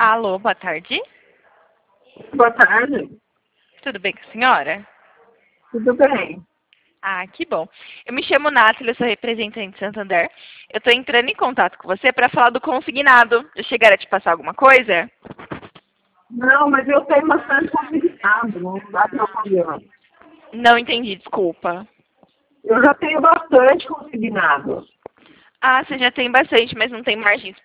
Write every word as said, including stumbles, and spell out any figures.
Alô, boa tarde. Boa tarde. Tudo bem com a senhora? Tudo bem? Ah, que bom. Eu me chamo Nathalie, eu sou representante de Santander. Eu estou entrando em contato com você para falar do consignado. Já chegaram a te passar alguma coisa? Não, mas eu tenho bastante consignado, não dá para problema. Não entendi, desculpa. Eu já tenho bastante consignado. Ah, você já tem bastante, mas não tem margem